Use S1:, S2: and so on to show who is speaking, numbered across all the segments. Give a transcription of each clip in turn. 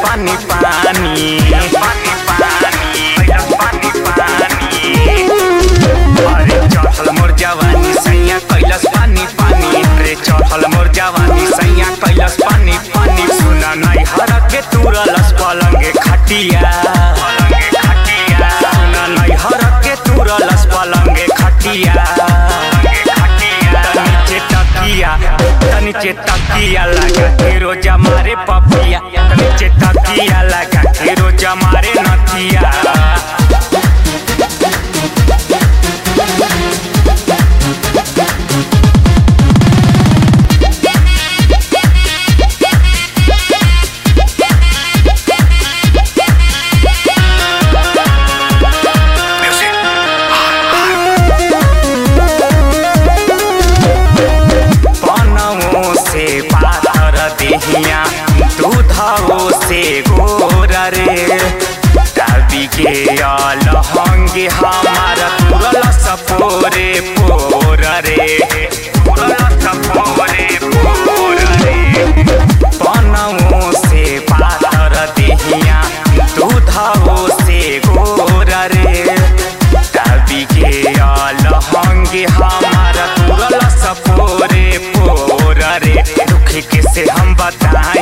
S1: पानी पानी पानी पानी पानी पानी। अरे चढ़ल मोर जवानी सैया कैलस पानी पानी। अरे चढ़ल मोर जवानी सैया कैलस पानी पानी। सुना नहीं हर के तुरलस पलंगे खटिया। सुना नहीं हर के तुरलस पलंगे खटिया। नीचे तकिया लगा के रोजा मारे पपिया। नीचे तकिया लगा के रोजा मारे नथिया। दूधो से गोरा रे तभी के लहंगे हमार तुरल सपोरे पोर रे। तुरल सपोरे पोर रे। बनों से पातर देहिया दूधो से गोरा रे तभी के लहंगे हमार तुरल सपोरे पोर रे। दुख कैसे हम बताई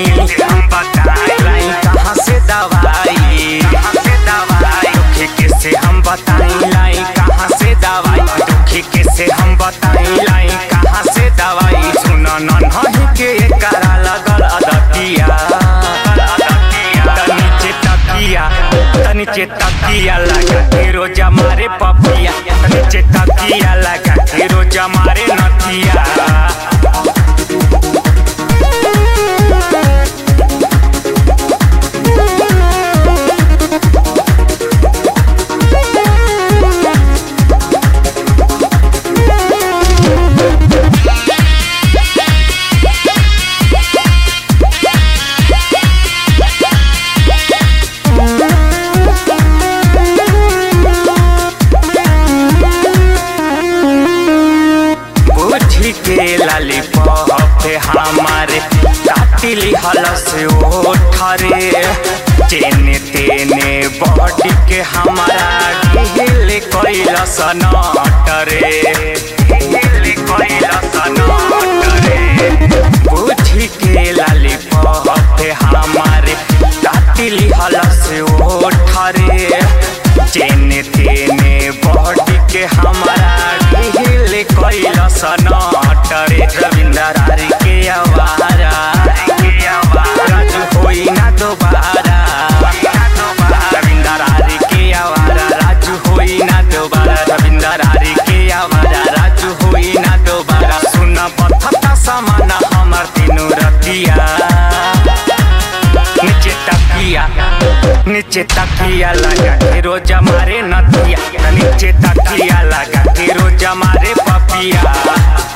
S1: कहाँ से दवाई। दुख कैसे हम बताई लाई कहाँ से दवाई। दुख कैसे हम बताई लाई कहाँ से दवाई। सुना नहीं के करा लगल अदतिया। नीचे तकिया लगा के रोजा मारे पपिया। नीचे तकिया लगा के रोजा मारे नथिया। के लाली पे हमारे काटिली हलस ओठरे। चेने तेने बॉडी के हमारा ढील कैलस नटरे। ढील कैलस नटरे। बुझी के लाली पे हमारे काटिली हलस ओठरे। चेने तेने बॉडी के हमारा ढील कैलस नटरे। रविंदर आरी के आवारा राजू होई ना दोबारा। रविंदर आरी के आवारा राजू होई ना दोबारा। रविंदर आरी के आवारा राजू होई ना दोबारा। सुना बथता समाना हमार तीनों रतिया। नीचे तकिया लगा के रोजा मारे नथिया। नीचे तकिया लगा के रोजा मारे पपिया।